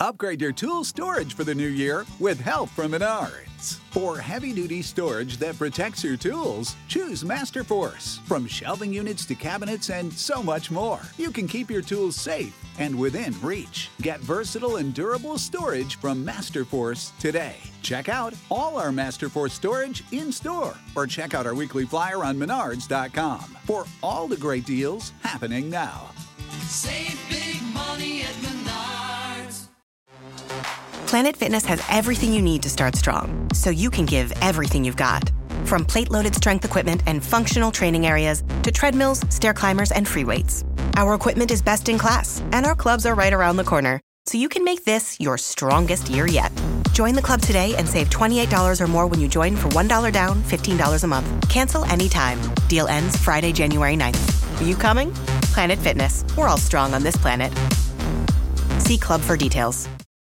Upgrade your tool storage for the new year with help from Menards. For heavy-duty storage that protects your tools, choose Masterforce. From shelving units to cabinets and so much more, you can keep your tools safe and within reach. Get versatile and durable storage from Masterforce today. Check out all our Masterforce storage in-store or check out our weekly flyer on Menards.com for all the great deals happening now. Save big money at Menards. Planet Fitness has everything you need to start strong, so you can give everything you've got. From plate-loaded strength equipment and functional training areas to treadmills, stair climbers, and free weights. Our equipment is best in class, and our clubs are right around the corner, so you can make this your strongest year yet. Join the club today and save $28 or more when you join for $1 down, $15 a month. Cancel anytime. Deal ends Friday, January 9th. Are you coming? Planet Fitness. We're all strong on this planet. See club for details.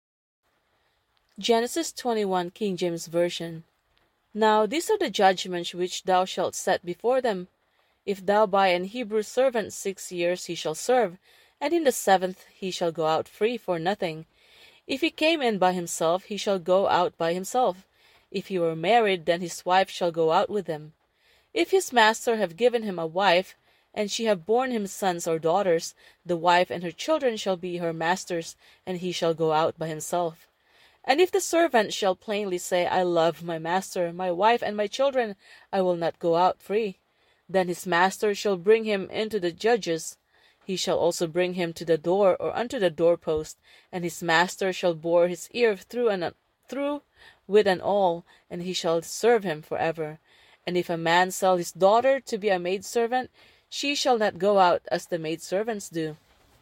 Genesis 21, King James Version. Now these are the judgments which thou shalt set before them. If thou buy an Hebrew servant 6 years, he shall serve, and in the 7th he shall go out free for nothing. If he came in by himself, he shall go out by himself. If he were married, then his wife shall go out with him. If his master have given him a wife, and she have borne him sons or daughters, the wife and her children shall be her master's, and he shall go out by himself. And if the servant shall plainly say, I love my master, my wife, and my children, I will not go out free, then his master shall bring him into the judges. He shall also bring him to the door or unto the doorpost, and his master shall bore his ear through with an awl, and he shall serve him forever. And if a man sell his daughter to be a maidservant, she shall not go out as the maidservants do.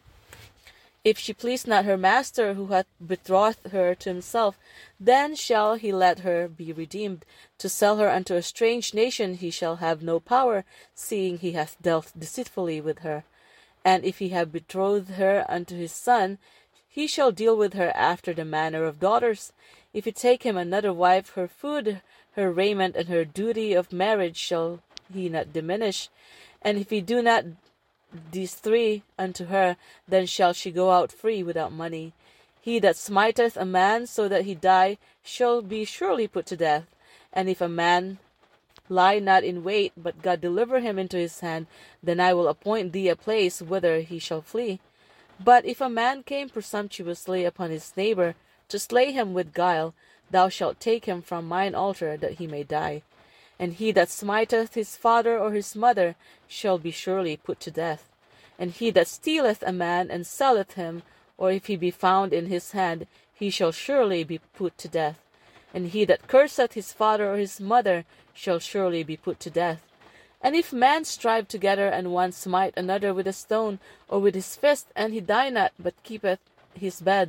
If she please not her master, who hath betrothed her to himself, then shall he let her be redeemed. To sell her unto a strange nation he shall have no power, seeing he hath dealt deceitfully with her. And if he have betrothed her unto his son, he shall deal with her after the manner of daughters. If he take him another wife, her food, her raiment, and her duty of marriage shall he not diminish. And if he do not these three unto her, then shall she go out free without money. He that smiteth a man so that he die shall be surely put to death. And if a man lie not in wait, but God deliver him into his hand, then I will appoint thee a place whither he shall flee. But if a man came presumptuously upon his neighbor to slay him with guile, thou shalt take him from mine altar, that he may die. And he that smiteth his father or his mother shall be surely put to death. And he that stealeth a man and selleth him, or if he be found in his hand, he shall surely be put to death. And he that curseth his father or his mother shall surely be put to death. And if man strive together, and one smite another with a stone, or with his fist, and he die not, but keepeth his bed,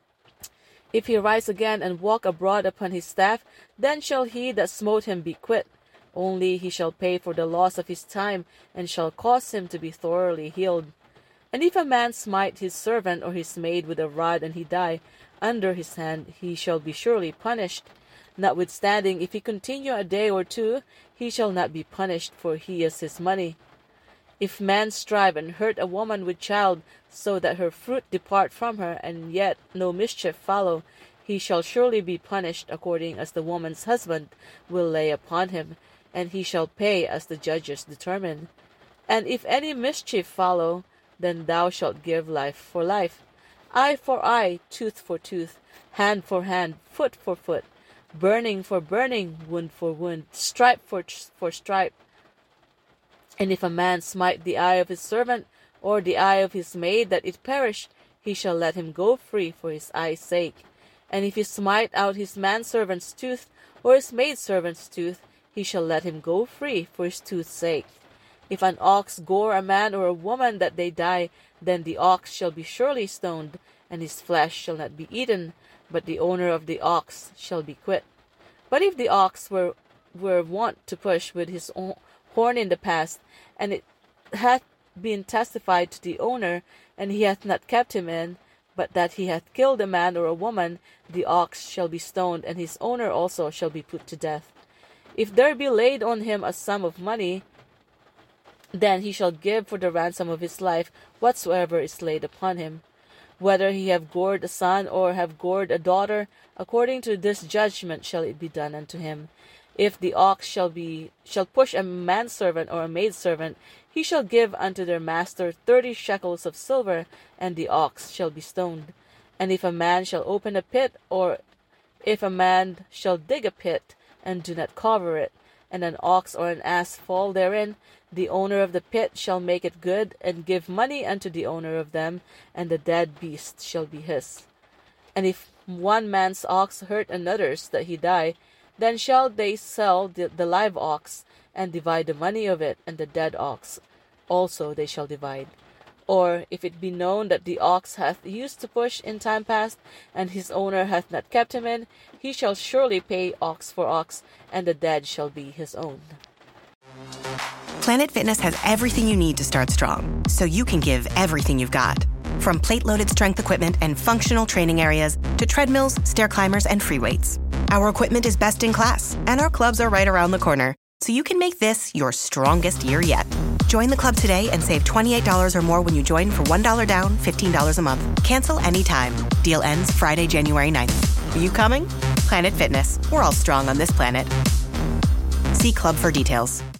if he rise again and walk abroad upon his staff, then shall he that smote him be quit. Only he shall pay for the loss of his time, and shall cause him to be thoroughly healed. And if a man smite his servant or his maid with a rod, and he die under his hand, he shall be surely punished. Notwithstanding, if he continue a day or two, he shall not be punished, for he is his money. If man strive and hurt a woman with child, so that her fruit depart from her, and yet no mischief follow, he shall surely be punished according as the woman's husband will lay upon him, and he shall pay as the judges determine. And if any mischief follow, then thou shalt give life for life, eye for eye, tooth for tooth, hand for hand, foot for foot, burning for burning, wound for wound, stripe for stripe. And if a man smite the eye of his servant, or the eye of his maid, that it perish, he shall let him go free for his eye's sake. And if he smite out his manservant's tooth, or his maidservant's tooth, he shall let him go free for his tooth's sake. If an ox gore a man or a woman that they die, then the ox shall be surely stoned, and his flesh shall not be eaten, but the owner of the ox shall be quit. But if the ox were wont to push with his horn in the past, and it hath been testified to the owner, and he hath not kept him in, but that he hath killed a man or a woman, the ox shall be stoned, and his owner also shall be put to death. If there be laid on him a sum of money, then he shall give for the ransom of his life whatsoever is laid upon him. Whether he have gored a son or have gored a daughter, according to this judgment shall it be done unto him. If the ox shall push a manservant or a maidservant, he shall give unto their master 30 shekels of silver, and the ox shall be stoned. And if a man shall open a pit, or if a man shall dig a pit, and do not cover it, and an ox or an ass fall therein, the owner of the pit shall make it good, and give money unto the owner of them, and the dead beast shall be his. And if one man's ox hurt another's, that he die, then shall they sell the live ox, and divide the money of it, and the dead ox also they shall divide. Or if it be known that the ox hath used to push in time past, and his owner hath not kept him in, he shall surely pay ox for ox, and the dead shall be his own. Planet Fitness has everything you need to start strong, so you can give everything you've got. From plate-loaded strength equipment and functional training areas to treadmills, stair climbers, and free weights. Our equipment is best in class, and our clubs are right around the corner, so you can make this your strongest year yet. Join the club today and save $28 or more when you join for $1 down, $15 a month. Cancel anytime. Deal ends Friday, January 9th. Are you coming? Planet Fitness. We're all strong on this planet. See club for details.